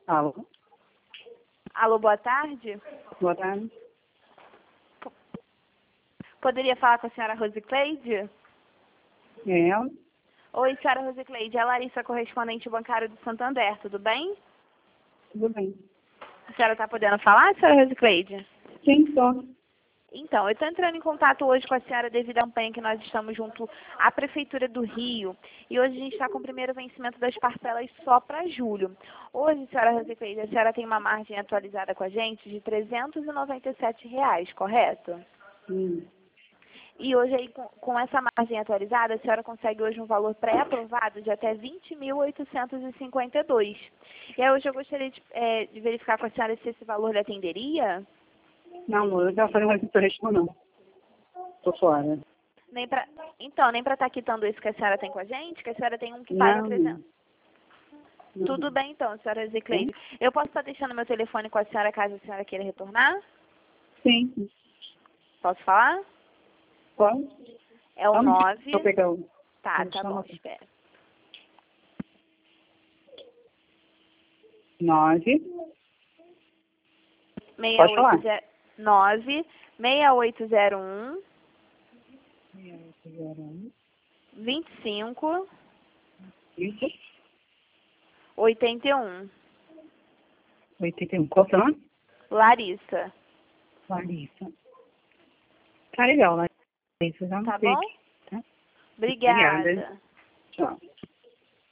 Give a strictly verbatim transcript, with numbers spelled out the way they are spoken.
Alô? Alô, boa tarde. Boa tarde. Poderia falar com a senhora Rosicleide? É ela? Oi, senhora Rosicleide. É a Larissa, correspondente bancária do Santander, tudo bem? Tudo bem. A senhora está podendo falar, senhora Rosicleide? Sim, só. Então, eu estou entrando em contato hoje com a senhora devido à campanha que nós estamos junto à Prefeitura do Rio. E hoje a gente está com o primeiro vencimento das parcelas só para julho. Hoje, senhora Rosicleide, a senhora tem uma margem atualizada com a gente de trezentos e noventa e sete reais, correto? Hum. E hoje, aí, com, com essa margem atualizada, a senhora consegue hoje um valor pré-aprovado de até vinte mil oitocentos e cinquenta e dois. E aí hoje eu gostaria de, é, de verificar com a senhora se esse valor lhe atenderia. Não, amor, eu já falei mais empréstimo, não. Tô fora. Nem pra, então, nem para estar quitando isso que a senhora tem com a gente, que a senhora tem um que paga Não, trezentos. não. Tudo bem, então, senhora Sim? Zicleide. Eu posso estar deixando meu telefone com a senhora caso a senhora queira retornar? Sim. Posso falar? Pode? É o Vamos nove. Vou pegar o... Tá, Vou tá bom, chamar. espera. Nove. seis Pode oito falar. zero nove seis oito zero um vinte e cinco Isso. oitenta e um. oitenta e um. Qual o seu nome? Larissa. Larissa. Tá legal, Larissa. Já Tá anotei bom? aqui, tá? Obrigada. Obrigada. Tchau.